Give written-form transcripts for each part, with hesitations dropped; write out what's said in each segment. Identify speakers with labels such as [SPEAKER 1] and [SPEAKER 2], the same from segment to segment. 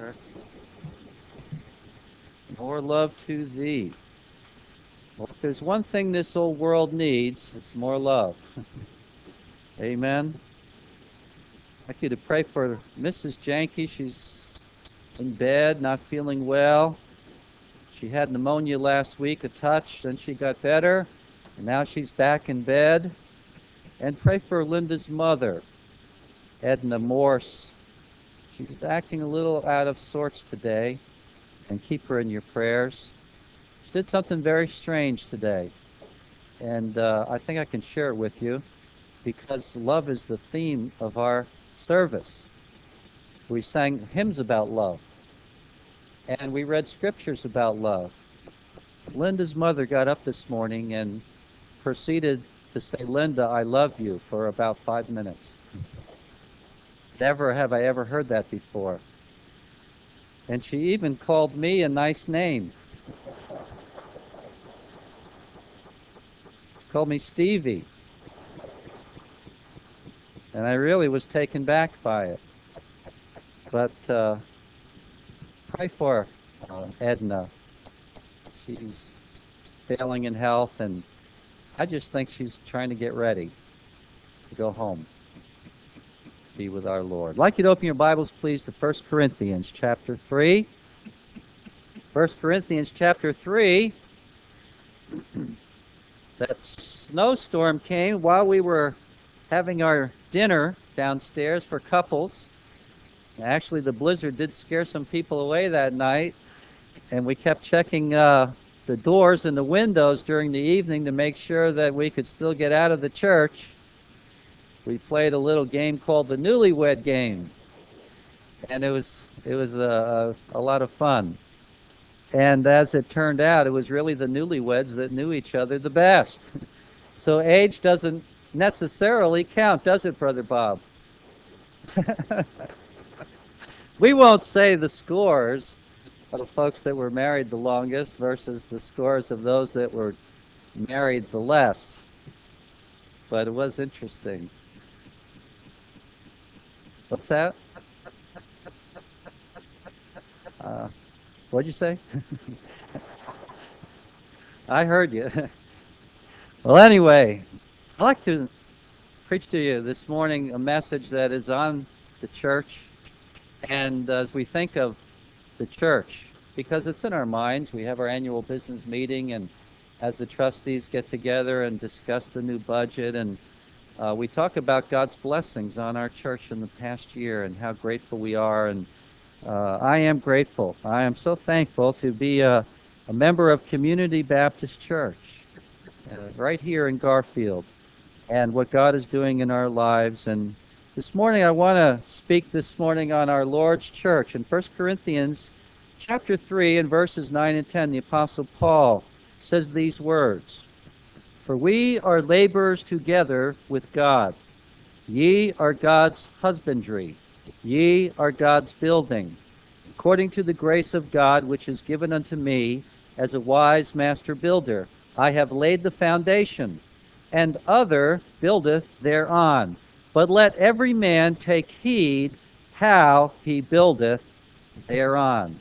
[SPEAKER 1] More love to thee. Well, if there's one thing this old world needs, it's more love. Amen. I'd like you to pray for Mrs. Janke. She's in bed, not feeling well. She had pneumonia last week, a touch, then she got better, and now she's back in bed. And pray for Linda's mother, Edna Morse. She's acting a little out of sorts today, and keep her in your prayers. She did something very strange today, and I think I can share it with you because love is the theme of our service. We sang hymns about love, and we read scriptures about love. Linda's mother got up this morning and proceeded to say, "Linda, I love you," for about 5 minutes. Never have I ever heard that before. And she even called me a nice name. She called me Stevie. And I really was taken back by it. But pray for Edna. She's failing in health, and I just think she's trying to get ready to go home, be with our Lord. I'd like you to open your Bibles, please, to 1 Corinthians chapter 3. 1 Corinthians chapter 3. That snowstorm came while we were having our dinner downstairs for couples. Actually, the blizzard did scare some people away that night, and we kept checking the doors and the windows during the evening to make sure that we could still get out of the church. We played a little game called the Newlywed Game, and it was a lot of fun. And as it turned out, it was really the newlyweds that knew each other the best. So age doesn't necessarily count, does it, Brother Bob? We won't say the scores of the folks that were married the longest versus the scores of those that were married the less. But it was interesting. What's that? What'd you say? I heard you. Well, anyway, I'd like to preach to you this morning a message that is on the church. And as we think of the church, because it's in our minds, we have our annual business meeting, and as the trustees get together and discuss the new budget, and we talk about God's blessings on our church in the past year and how grateful we are. And I am grateful. I am so thankful to be a member of Community Baptist Church right here in Garfield, and what God is doing in our lives. And this morning I want to speak this morning on our Lord's church. In 1 Corinthians chapter 3 and verses 9 and 10, the Apostle Paul says these words, "For we are laborers together with God. Ye are God's husbandry. Ye are God's building. According to the grace of God which is given unto me as a wise master builder, I have laid the foundation, and other buildeth thereon. But let every man take heed how he buildeth thereon."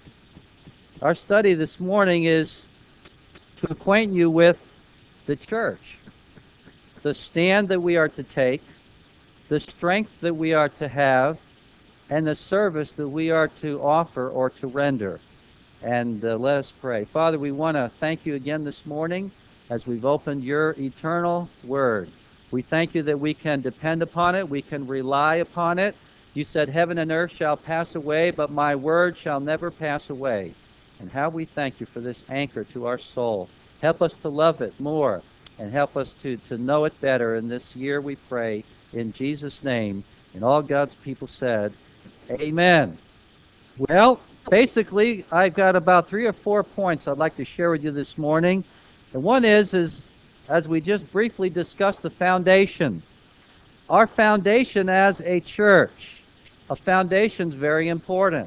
[SPEAKER 1] Our study this morning is to acquaint you with the church, the stand that we are to take, the strength that we are to have, and the service that we are to offer or to render. And let us pray. Father, we want to thank you again this morning as we've opened your eternal word. We thank you that we can depend upon it, we can rely upon it. You said heaven and earth shall pass away, but my word shall never pass away. And how we thank you for this anchor to our soul. Help us to love it more, and help us to know it better in this year, we pray, in Jesus' name. And all God's people said, amen. Well, basically, I've got about 3 or 4 points I'd like to share with you this morning. And one is as we just briefly discussed, the foundation. Our foundation as a church. A foundation's very important.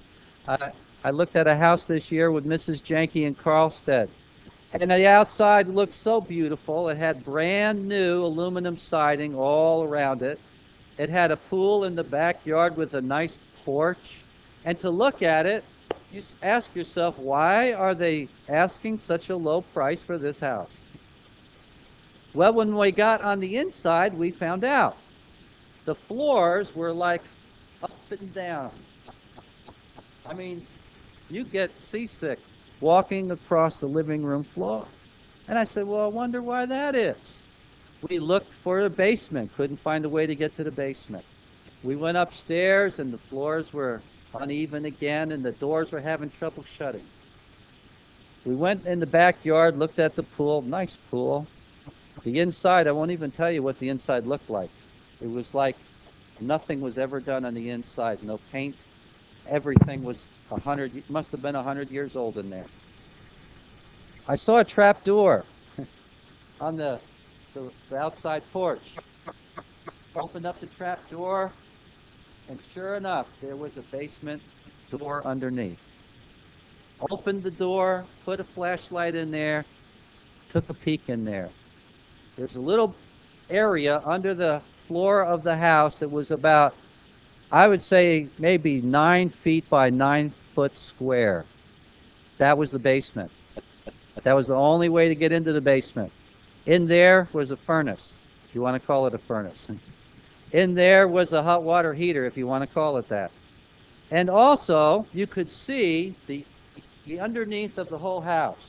[SPEAKER 1] I looked at a house this year with Mrs. Janke in Carlstead, and the outside looked so beautiful. It had brand new aluminum siding all around it. It had a pool in the backyard with a nice porch. And to look at it, you ask yourself, why are they asking such a low price for this house? Well, when we got on the inside, we found out. The floors were like up and down. I mean, you get seasick walking across the living room floor. And I said, well, I wonder why that is. We looked for the basement, couldn't find a way to get to the basement. We went upstairs, and the floors were uneven again, and the doors were having trouble shutting. We went in the backyard, looked at the pool, nice pool. The inside, I won't even tell you what the inside looked like. It was like nothing was ever done on the inside, no paint. Everything was must have been 100 years old in there. I saw a trap door on the outside porch. Opened up the trap door, and sure enough, there was a basement door underneath. Opened the door, put a flashlight in there, took a peek in there. There's a little area under the floor of the house that was about, I would say, maybe 9 feet by 9 foot square. That was the basement. That was the only way to get into the basement. In there was a furnace, if you want to call it a furnace. In there was a hot water heater, if you want to call it that. And also, you could see the underneath of the whole house.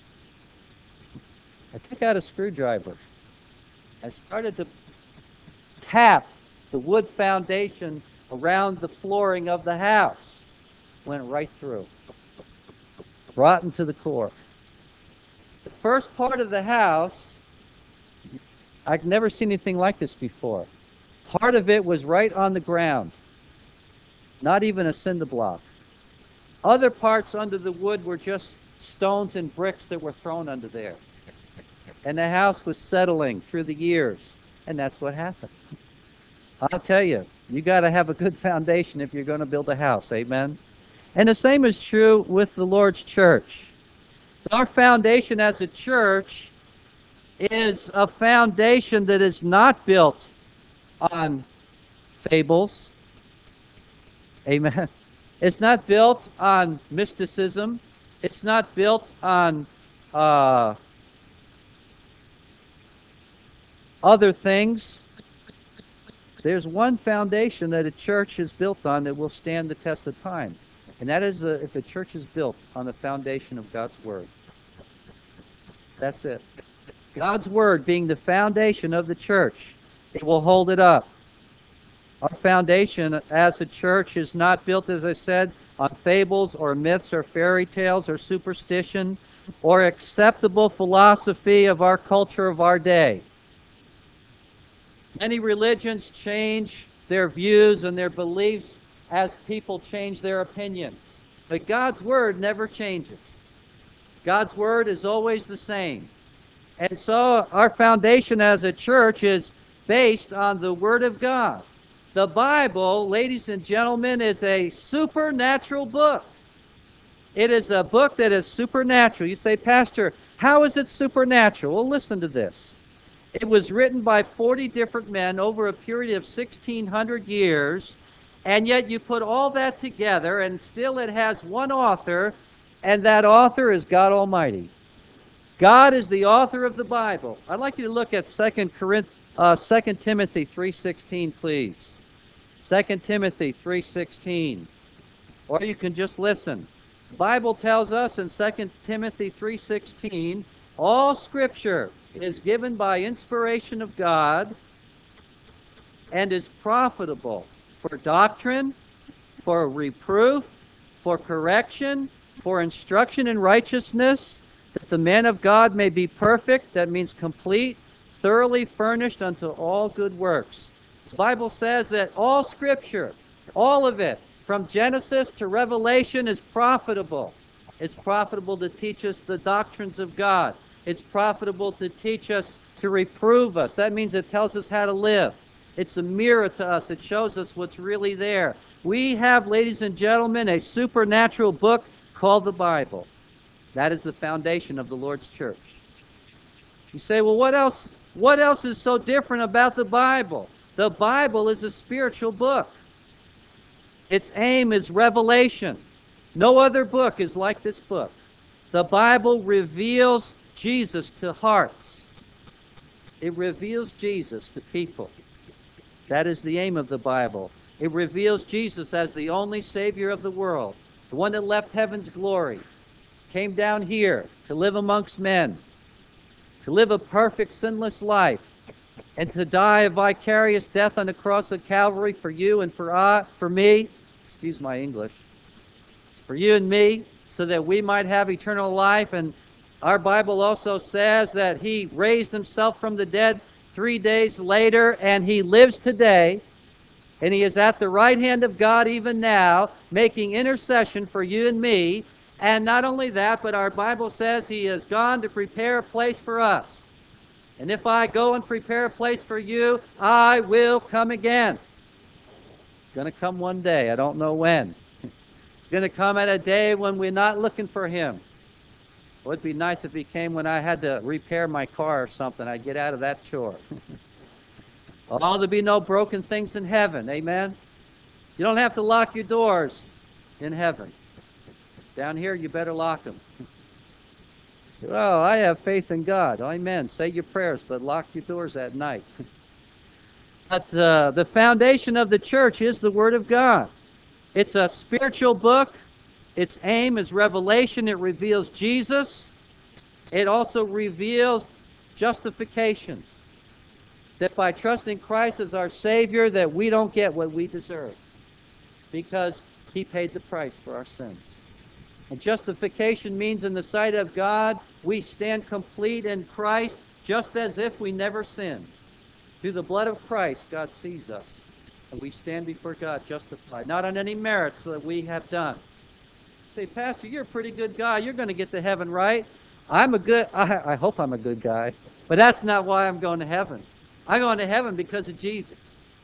[SPEAKER 1] I took out a screwdriver. I started to tap the wood foundation around the flooring of the house. Went right through. Rotten to the core. The first part of the house, I've never seen anything like this before. Part of it was right on the ground. Not even a cinder block. Other parts under the wood were just stones and bricks that were thrown under there. And the house was settling through the years. And that's what happened. I'll tell you, you got to have a good foundation if you're going to build a house. Amen? And the same is true with the Lord's church. Our foundation as a church is a foundation that is not built on fables. Amen. It's not built on mysticism. It's not built on other things. There's one foundation that a church is built on that will stand the test of time. And that is if the church is built on the foundation of God's Word. That's it. God's Word being the foundation of the church, it will hold it up. Our foundation as a church is not built, as I said, on fables or myths or fairy tales or superstition or acceptable philosophy of our culture of our day. Many religions change their views and their beliefs as people change their opinions. But God's Word never changes. God's Word is always the same. And so our foundation as a church is based on the Word of God. The Bible, ladies and gentlemen, is a supernatural book. It is a book that is supernatural. You say, Pastor, how is it supernatural? Well, listen to this. It was written by 40 different men over a period of 1,600 years, and yet you put all that together, and still it has one author, and that author is God Almighty. God is the author of the Bible. I'd like you to look at 2 Timothy 3:16, please. 2 Timothy 3:16. Or you can just listen. The Bible tells us in 2 Timothy 3:16, all Scripture is given by inspiration of God and is profitable for doctrine, for reproof, for correction, for instruction in righteousness, that the man of God may be perfect, that means complete, thoroughly furnished unto all good works. The Bible says that all Scripture, all of it, from Genesis to Revelation, is profitable. It's profitable to teach us the doctrines of God. It's profitable to teach us, to reprove us. That means it tells us how to live. It's a mirror to us. It shows us what's really there. We have, ladies and gentlemen, a supernatural book called the Bible. That is the foundation of the Lord's church. You say, well, what else? What else is so different about the Bible? The Bible is a spiritual book. Its aim is revelation. No other book is like this book. The Bible reveals Jesus to hearts. It reveals Jesus to people. That is the aim of the Bible. It reveals Jesus as the only Savior of the world, the one that left heaven's glory, came down here to live amongst men, to live a perfect, sinless life, and to die a vicarious death on the cross of Calvary for you and for me, excuse my English, for you and me, so that we might have eternal life. And our Bible also says that he raised himself from the dead 3 days later, and he lives today, and he is at the right hand of God even now, making intercession for you and me. And not only that, but our Bible says he has gone to prepare a place for us. And if I go and prepare a place for you, I will come again. It's going to come one day. I don't know when. It's going to come at a day when we're not looking for him. It would be nice if he came when I had to repair my car or something. I'd get out of that chore. Oh, there'll be no broken things in heaven. Amen? You don't have to lock your doors in heaven. Down here, you better lock them. Well, I have faith in God. Amen. Say your prayers, but lock your doors at night. But the foundation of the church is the Word of God. It's a spiritual book. Its aim is revelation. It reveals Jesus. It also reveals justification. That by trusting Christ as our Savior, that we don't get what we deserve, because he paid the price for our sins. And justification means in the sight of God, we stand complete in Christ, just as if we never sinned. Through the blood of Christ, God sees us, and we stand before God justified, not on any merits that we have done. Say, Pastor, you're a pretty good guy. You're going to get to heaven, right? I hope I'm a good guy, but that's not why I'm going to heaven. I'm going to heaven because of Jesus.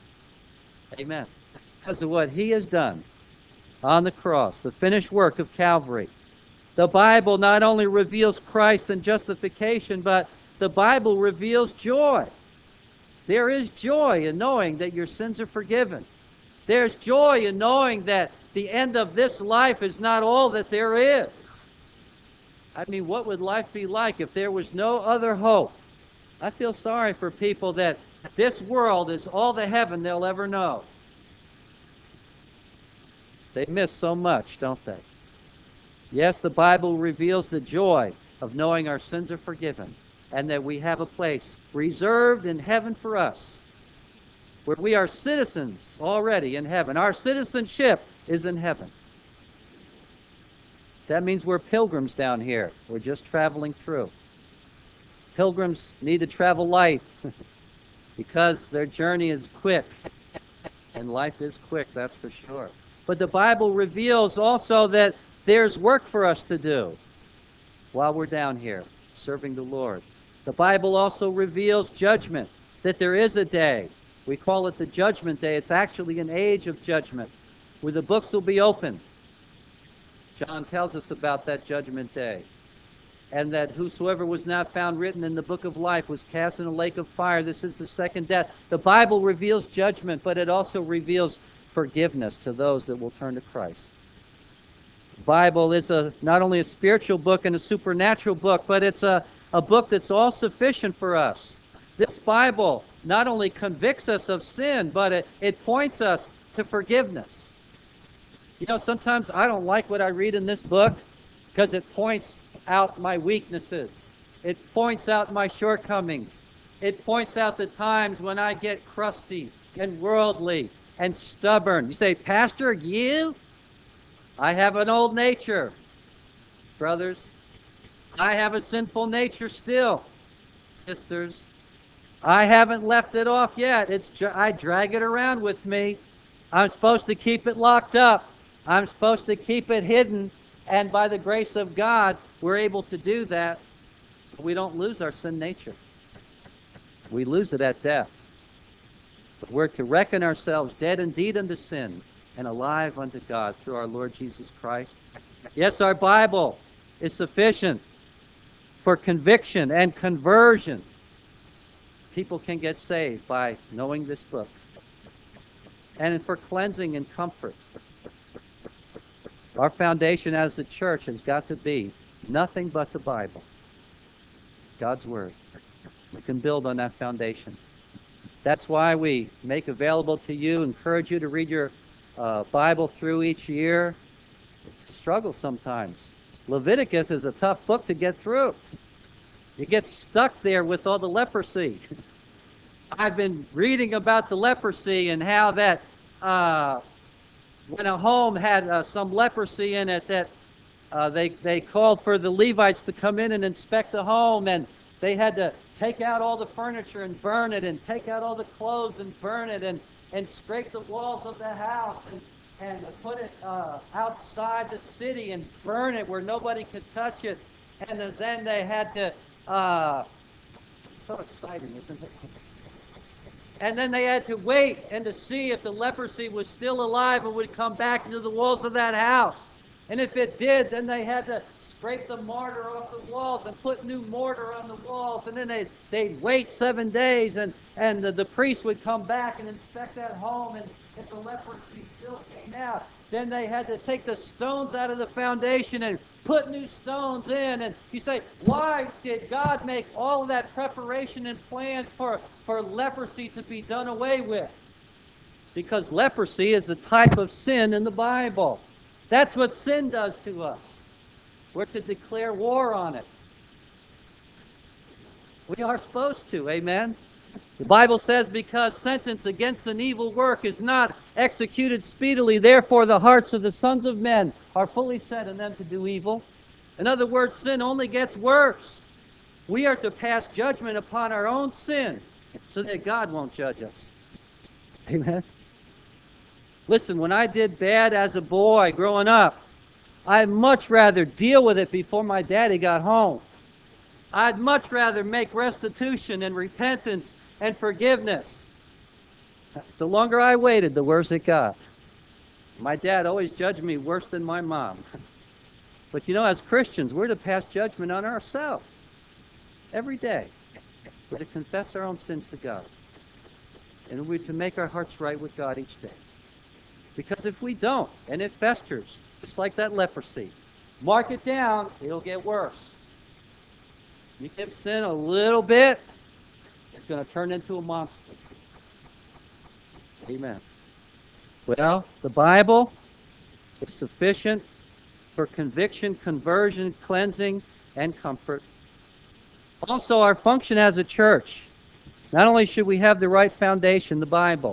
[SPEAKER 1] Amen. Because of what he has done on the cross, the finished work of Calvary. The Bible not only reveals Christ and justification, but the Bible reveals joy. There is joy in knowing that your sins are forgiven. There's joy in knowing that the end of this life is not all that there is. I mean, what would life be like if there was no other hope? I feel sorry for people that this world is all the heaven they'll ever know. They miss so much, don't they? Yes, the Bible reveals the joy of knowing our sins are forgiven and that we have a place reserved in heaven for us, where we are citizens already in heaven. Our citizenship is in heaven. That means we're pilgrims down here. We're just traveling through. Pilgrims need to travel light because their journey is quick, and life is quick, that's for sure. But the Bible reveals also that there's work for us to do while we're down here serving the Lord. The Bible also reveals judgment, that there is a day. We call it the judgment day. It's actually an age of judgment where the books will be opened. John tells us about that judgment day. And that whosoever was not found written in the book of life was cast in a lake of fire. This is the second death. The Bible reveals judgment, but it also reveals forgiveness to those that will turn to Christ. The Bible is not only a spiritual book and a supernatural book, but it's a book that's all sufficient for us. This Bible not only convicts us of sin, but it points us to forgiveness. You know, sometimes I don't like what I read in this book because it points out my weaknesses. It points out my shortcomings. It points out the times when I get crusty and worldly and stubborn. You say, Pastor, you? I have an old nature, brothers. I have a sinful nature still, sisters. I haven't left it off yet. I drag it around with me. I'm supposed to keep it locked up. I'm supposed to keep it hidden. And by the grace of God, we're able to do that. We don't lose our sin nature. We lose it at death. But we're to reckon ourselves dead indeed unto sin and alive unto God through our Lord Jesus Christ. Yes, our Bible is sufficient for conviction and conversion. People can get saved by knowing this book. And for cleansing and comfort. Our foundation as a church has got to be nothing but the Bible, God's Word. We can build on that foundation. That's why we make available to you, encourage you to read your Bible through each year. It's a struggle sometimes. Leviticus is a tough book to get through. You get stuck there with all the leprosy. I've been reading about the leprosy and how that when a home had some leprosy in it, that they called for the Levites to come in and inspect the home, and they had to take out all the furniture and burn it, and take out all the clothes and burn it, and scrape the walls of the house, and put it outside the city and burn it where nobody could touch it. And then they had to, so exciting, isn't it? And then they had to wait and to see if the leprosy was still alive and would come back into the walls of that house. And if it did, then they had to scrape the mortar off the walls and put new mortar on the walls. And then they'd wait 7 days, and the priest would come back and inspect that home. And if the leprosy still came out, then they had to take the stones out of the foundation and put new stones in. And you say, why did God make all of that preparation and plans for leprosy to be done away with? Because leprosy is a type of sin in the Bible. That's what sin does to us. We're to declare war on it. We are supposed to, amen? The Bible says, because sentence against an evil work is not executed speedily, therefore the hearts of the sons of men are fully set in them to do evil. In other words, sin only gets worse. We are to pass judgment upon our own sin so that God won't judge us. Amen? Listen, when I did bad as a boy growing up, I'd much rather deal with it before my daddy got home. I'd much rather make restitution and repentance and forgiveness. The longer I waited, the worse it got. My dad always judged me worse than my mom. But you know, as Christians, we're to pass judgment on ourselves every day. We're to confess our own sins to God. And we're to make our hearts right with God each day. Because if we don't, and it festers, just like that leprosy, mark it down, it'll get worse. You give sin a little bit, it's going to turn into a monster. Amen. Well, the Bible is sufficient for conviction, conversion, cleansing, and comfort. Also, our function as a church. Not only should we have the right foundation, the Bible,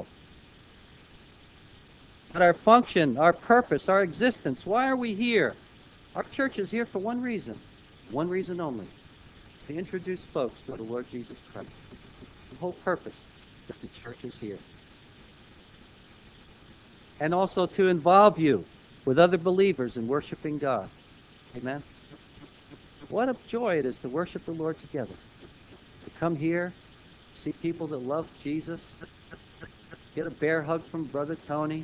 [SPEAKER 1] but our function, our purpose, our existence. Why are we here? Our church is here for one reason only, to introduce folks to the Lord Jesus Christ. The whole purpose of the church is here. And also to involve you with other believers in worshiping God. Amen? What a joy it is to worship the Lord together. To come here, see people that love Jesus, get a bear hug from Brother Tony.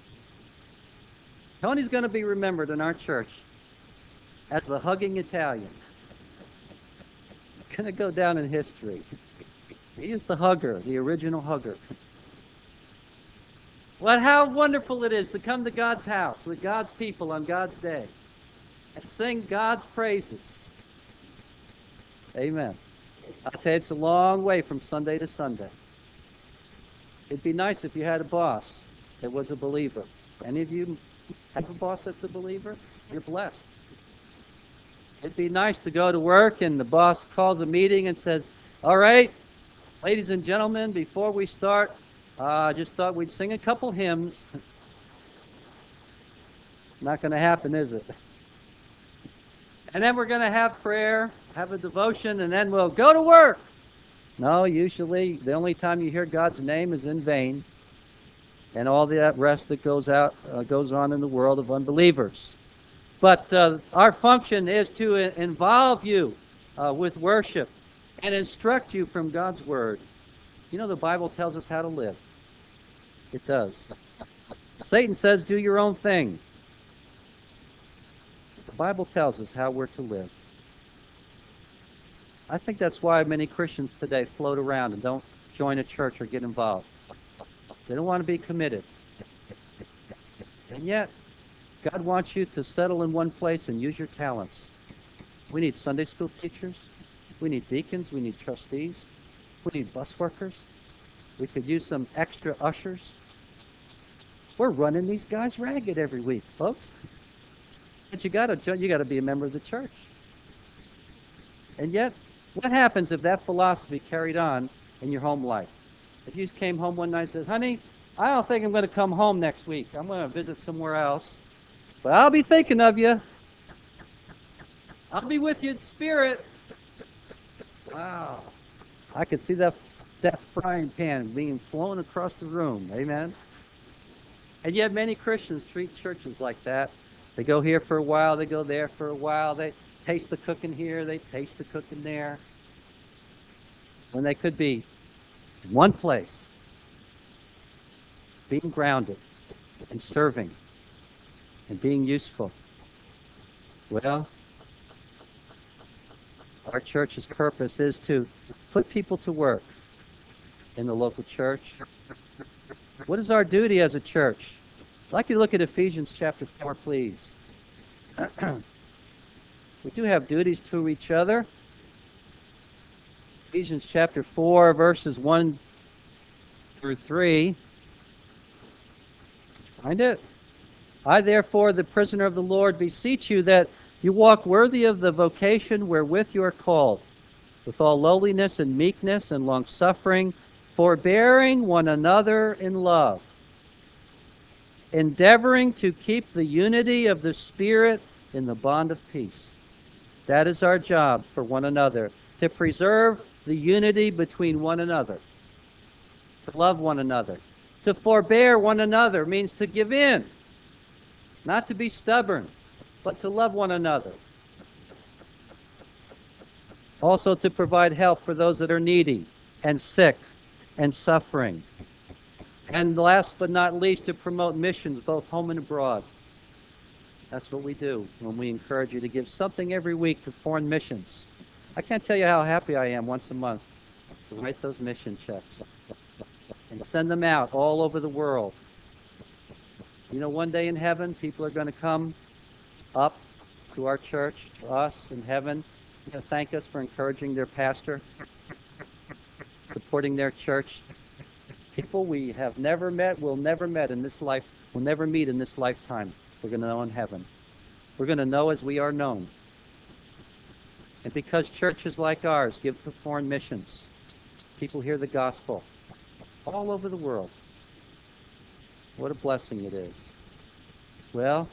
[SPEAKER 1] Tony's going to be remembered in our church as the hugging Italian. Going to go down in history. He is the hugger, the original hugger. Well, how wonderful it is to come to God's house with God's people on God's day and sing God's praises. Amen. I'll tell you, it's a long way from Sunday to Sunday. It'd be nice if you had a boss that was a believer. Any of you have a boss that's a believer? You're blessed. It'd be nice to go to work and the boss calls a meeting and says, all right, ladies and gentlemen, before we start, I just thought we'd sing a couple hymns. Not going to happen, is it? And then we're going to have prayer, have a devotion, and then we'll go to work. No, usually the only time you hear God's name is in vain, and all that rest that goes on in the world of unbelievers. But our function is to involve you with worship and instruct you from God's Word. You know, the Bible tells us how to live. It does. Satan says, do your own thing. The Bible tells us how we're to live. I think that's why many Christians today float around and don't join a church or get involved. They don't want to be committed. And yet, God wants you to settle in one place and use your talents. We need Sunday school teachers. We need deacons. We need trustees. We need bus workers. We could use some extra ushers. We're running these guys ragged every week, folks. But you gotta be a member of the church. And yet, what happens if that philosophy carried on in your home life? If you came home one night and said, honey, I don't think I'm going to come home next week. I'm going to visit somewhere else. But I'll be thinking of you. I'll be with you in spirit. Wow. I could see that frying pan being flown across the room. Amen. And yet many Christians treat churches like that. They go here for a while, they go there for a while, they taste the cooking here, they taste the cooking there. When they could be in one place, being grounded and serving and being useful. Well, our church's purpose is to put people to work in the local church. What is our duty as a church? I'd like you to look at Ephesians chapter 4, please. We do have duties to each other. Ephesians chapter 4, verses 1 through 3. Find it? I, therefore, the prisoner of the Lord, beseech you that you walk worthy of the vocation wherewith you are called, with all lowliness and meekness and longsuffering, forbearing one another in love, endeavoring to keep the unity of the Spirit in the bond of peace. That is our job for one another, to preserve the unity between one another, to love one another. To forbear one another means to give in, not to be stubborn, but to love one another. Also to provide help for those that are needy and sick and suffering. And last but not least, to promote missions both home and abroad. That's what we do when we encourage you to give something every week to foreign missions. I can't tell you how happy I am once a month to write those mission checks and send them out all over the world. You know, one day in heaven, people are going to come up to our church, to us in heaven, thank us for encouraging their pastor, supporting their church. People we have never met, will never meet in this lifetime. We're going to know in heaven. We're going to know as we are known. And because churches like ours give to foreign missions, people hear the gospel all over the world. What a blessing it is. Well,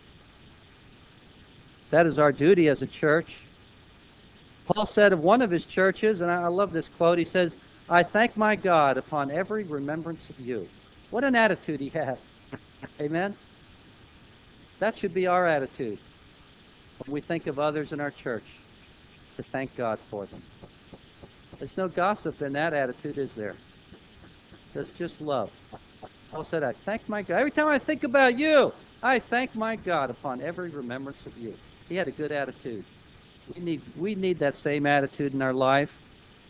[SPEAKER 1] that is our duty as a church. Paul said of one of his churches, and I love this quote, he says, I thank my God upon every remembrance of you. What an attitude he had. Amen? That should be our attitude when we think of others in our church, to thank God for them. There's no gossip in that attitude, is there? There's just love. Paul said, I thank my God. Every time I think about you, I thank my God upon every remembrance of you. He had a good attitude. We need that same attitude in our life.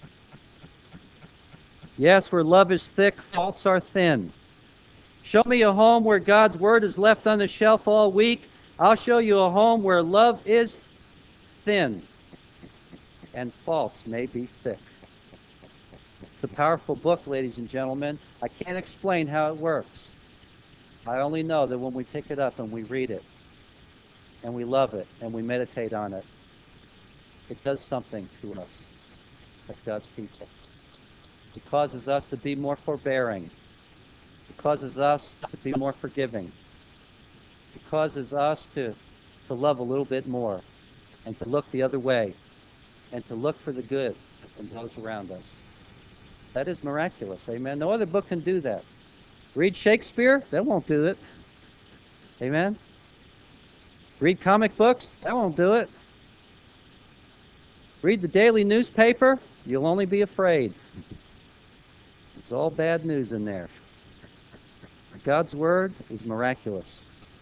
[SPEAKER 1] Yes, where love is thick, faults are thin. Show me a home where God's word is left on the shelf all week. I'll show you a home where love is thin and faults may be thick. It's a powerful book, ladies and gentlemen. I can't explain how it works. I only know that when we pick it up and we read it, and we love it, and we meditate on it, it does something to us as God's people. It causes us to be more forbearing. It causes us to be more forgiving. It causes us to love a little bit more and to look the other way and to look for the good in those around us. That is miraculous. Amen. No other book can do that. Read Shakespeare, that won't do it. Amen. Read comic books, that won't do it. Read the daily newspaper, you'll only be afraid. It's all bad news in there. God's word is miraculous.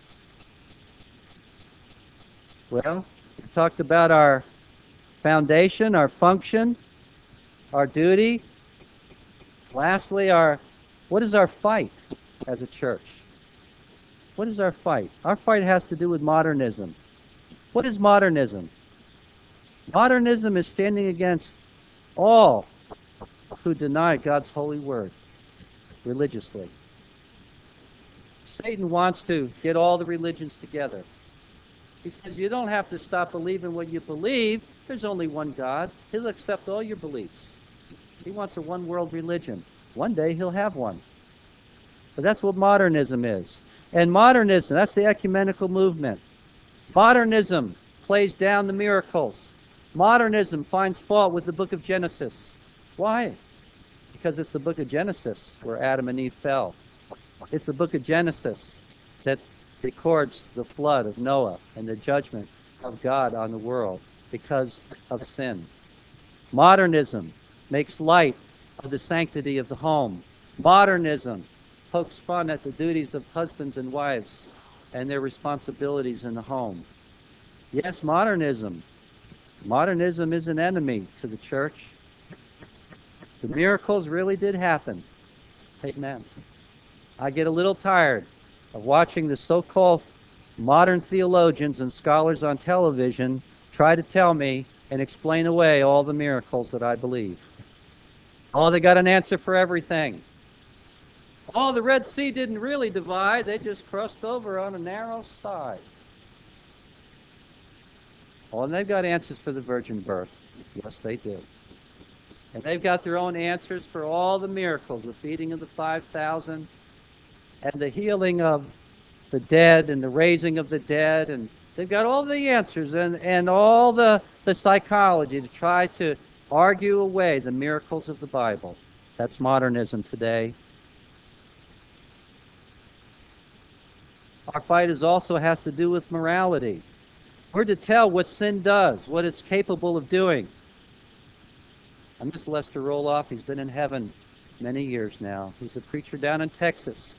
[SPEAKER 1] Well, we talked about our foundation, our function, our duty. Lastly, what is our fight as a church? What is our fight? Our fight has to do with modernism. What is modernism? Modernism is standing against all who deny God's holy word religiously. Satan wants to get all the religions together. He says, you don't have to stop believing what you believe. There's only one God. He'll accept all your beliefs. He wants a one-world religion. One day he'll have one. But that's what modernism is. And modernism, that's the ecumenical movement. Modernism plays down the miracles. Modernism finds fault with the book of Genesis. Why? Because it's the book of Genesis where Adam and Eve fell. It's the book of Genesis that records the flood of Noah and the judgment of God on the world because of sin. Modernism makes light of the sanctity of the home. Modernism pokes fun at the duties of husbands and wives and their responsibilities in the home. Yes, modernism. Modernism is an enemy to the church. The miracles really did happen. Amen. I get a little tired of watching the so-called modern theologians and scholars on television try to tell me and explain away all the miracles that I believe. Oh, they got an answer for everything. Oh, the Red Sea didn't really divide. They just crossed over on a narrow side. Oh, and they've got answers for the virgin birth. Yes, they do. And they've got their own answers for all the miracles, the feeding of the 5,000, and the healing of the dead, and the raising of the dead. And they've got all the answers and all the psychology to try to argue away the miracles of the Bible. That's modernism today. Our fight also has to do with morality. We're to tell what sin does, what it's capable of doing. I miss Lester Roloff. He's been in heaven many years now. He's a preacher down in Texas.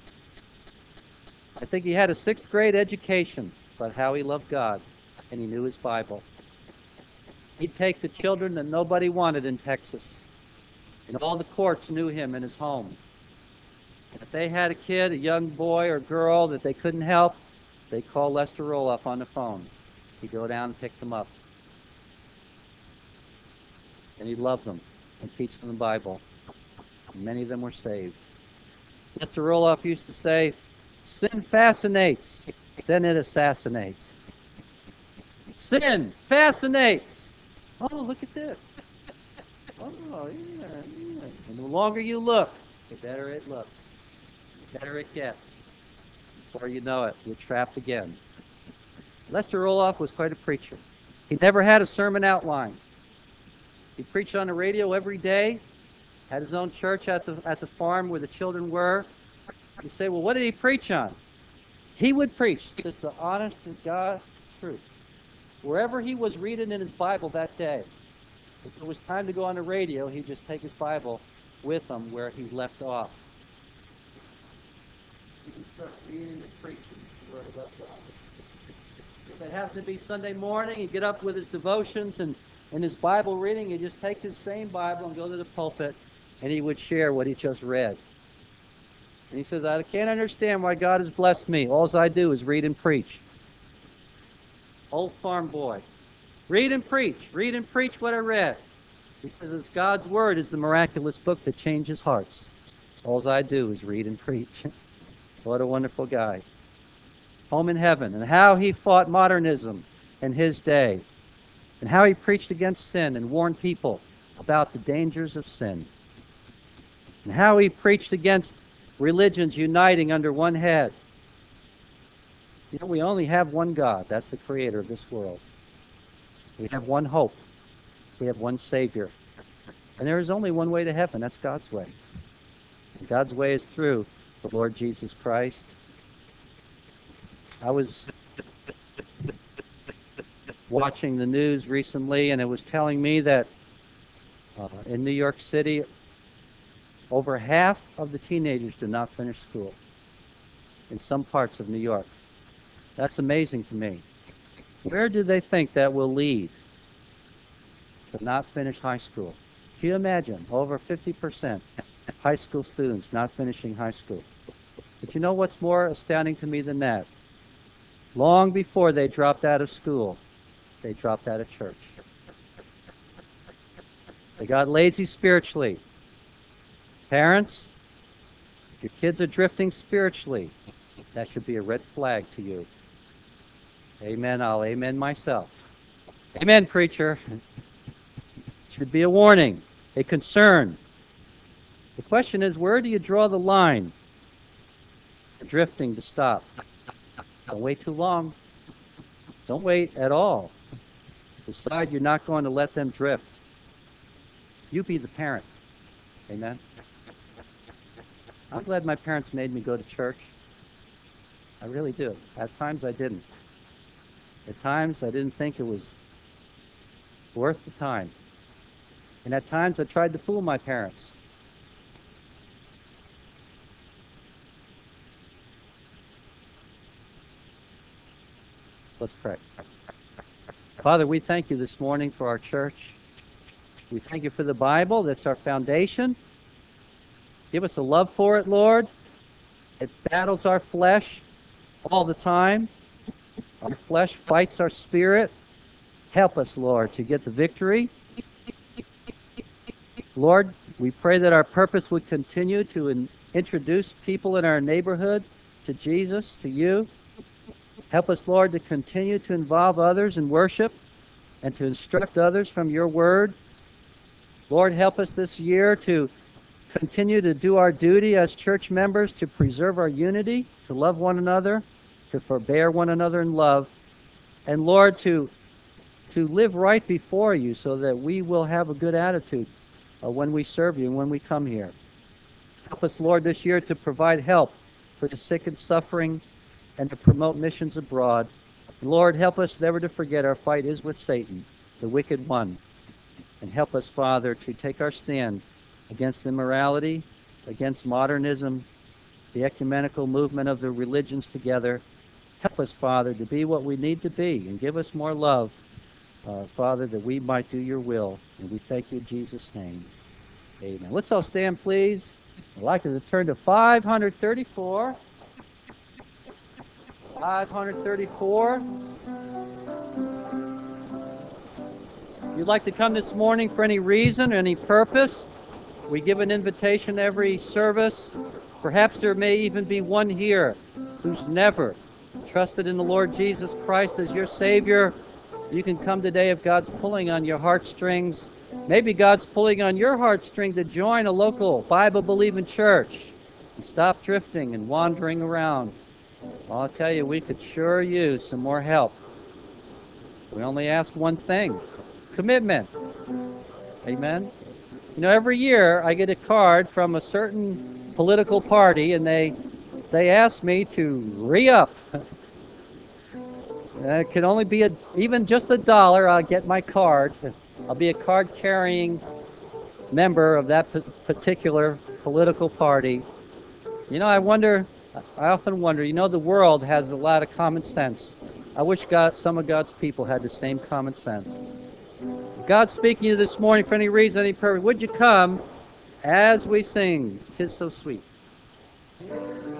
[SPEAKER 1] I think he had a 6th grade education about how he loved God, and he knew his Bible. He'd take the children that nobody wanted in Texas, and all the courts knew him in his home. If they had a kid, a young boy or girl that they couldn't help, they'd call Lester Roloff on the phone. He'd go down and pick them up. And he'd love them and teach them the Bible. And many of them were saved. Lester Roloff used to say, sin fascinates, then it assassinates. Sin fascinates. Oh, look at this. Oh, yeah, yeah. And the longer you look, the better it looks. The better it gets. Before you know it, you're trapped again. Lester Roloff was quite a preacher. He never had a sermon outline. He preached on the radio every day, had his own church at the farm where the children were. You say, well, what did he preach on? He would preach just the honest to God truth. Wherever he was reading in his Bible that day, if it was time to go on the radio, he'd just take his Bible with him where he left off. He'd start reading and preaching where he left off. If it happened to be Sunday morning, he'd get up with his devotions and his Bible reading. He'd just take his same Bible and go to the pulpit, and he would share what he just read. And he says, I can't understand why God has blessed me. All I do is read and preach. Old farm boy. Read and preach. Read and preach what I read. He says, it's God's Word is the miraculous book that changes hearts. All I do is read and preach. What a wonderful guy. Home in heaven. And how he fought modernism in his day. And how he preached against sin and warned people about the dangers of sin. And how he preached against religions uniting under one head. You know, we only have one God. That's the creator of this world. We have one hope. We have one Savior. And there is only one way to heaven. That's God's way. And God's way is through the Lord Jesus Christ. I was watching the news recently, and it was telling me that in New York City, over half of the teenagers did not finish school in some parts of New York. That's amazing to me. Where do they think that will lead to not finish high school? Can you imagine? Over 50% high school students not finishing high school. But you know what's more astounding to me than that? Long before they dropped out of school, they dropped out of church. They got lazy spiritually. Parents, if your kids are drifting spiritually, that should be a red flag to you. Amen. I'll amen myself. Amen, preacher. Should be a warning, a concern. The question is, where do you draw the line for drifting to stop? Don't wait too long. Don't wait at all. Decide you're not going to let them drift. You be the parent. Amen. I'm glad my parents made me go to church. I really do. At times I didn't. At times I didn't think it was worth the time. And at times I tried to fool my parents. Let's pray. Father, we thank you this morning for our church. We thank you for the Bible. That's our foundation. Give us a love for it, Lord. It battles our flesh all the time. Our flesh fights our spirit. Help us, Lord, to get the victory. Lord, we pray that our purpose would continue to introduce people in our neighborhood to Jesus, to you. Help us, Lord, to continue to involve others in worship and to instruct others from your word. Lord, help us this year to continue to do our duty as church members to preserve our unity, to love one another, to forbear one another in love, and Lord, to live right before you so that we will have a good attitude when we serve you and when we come here. Help us, Lord, this year to provide help for the sick and suffering and to promote missions abroad. Lord, help us never to forget our fight is with Satan, the wicked one. And help us, Father, to take our stand against immorality, against modernism, the ecumenical movement of the religions together. Help us, Father, to be what we need to be and give us more love, Father, that we might do your will. And we thank you in Jesus' name. Amen. Let's all stand, please. I'd like to turn to 534. 534. If you'd like to come this morning for any reason, any purpose, we give an invitation every service. Perhaps there may even be one here who's never trusted in the Lord Jesus Christ as your Savior. You can come today if God's pulling on your heartstrings. Maybe God's pulling on your heartstring to join a local Bible-believing church and stop drifting and wandering around. Well, I'll tell you, we could sure use some more help. We only ask one thing: commitment. Amen. You know, every year I get a card from a certain political party, and they ask me to re-up. It can only be even just $1. I'll get my card. I'll be a card-carrying member of that particular political party. You know, I often wonder, you know, the world has a lot of common sense. I wish some of God's people had the same common sense. If God's speaking to you this morning for any reason, any purpose, would you come as we sing, "'Tis So Sweet"?